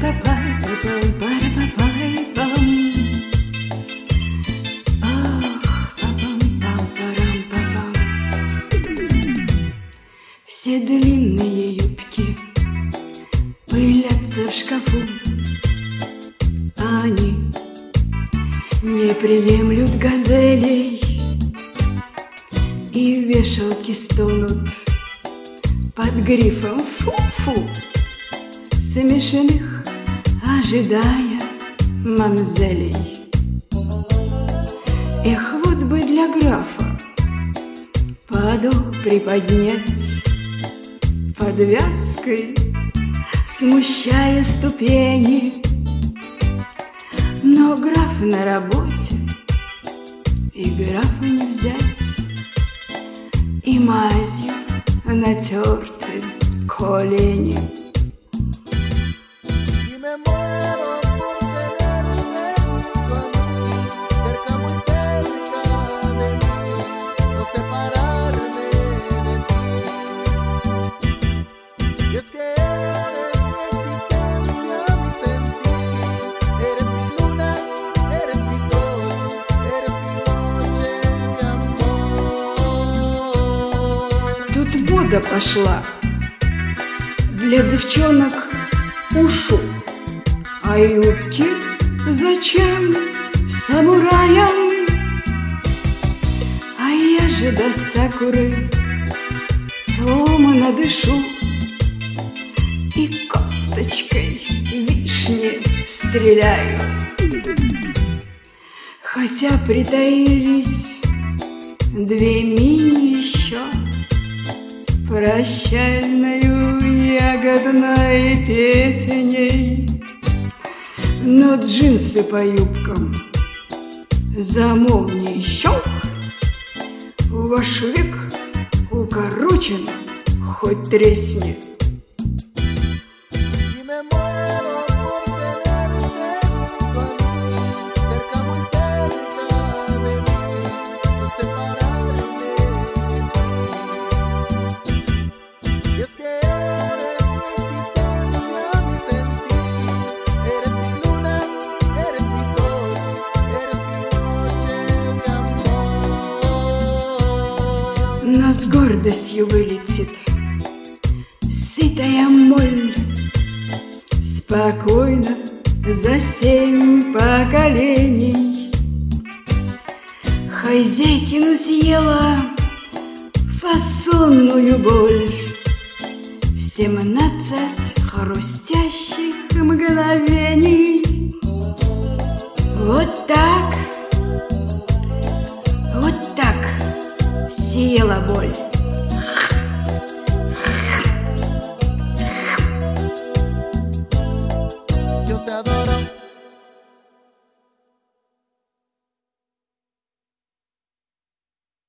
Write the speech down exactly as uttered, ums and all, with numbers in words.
Все длинные юбки пылятся в шкафу, они не приемлют газелей, и вешалки стонут под грифом фу-фу, смешных ожидая мамзелей. Эх, вот бы для графа подол приподнять подвязкой, смущая ступени. Но граф на работе, и графа не взять, и мазью натерты колени. Тут мода пошла для девчонок ушу, а юбки зачем самураям? А я же до сакуры томно дышу и косточкой вишни стреляю. Хотя притаились две мини еще прощальною ягодной песней, но джинсы по юбкам за молнией щелк, ваш век укорочен, хоть тресни. Но с гордостью вылетит сытая моль, спокойно за семь поколений. Хозяйкину съела фасонную боль в семнадцать хрустящих мгновений. Вот так, вот так съела боль.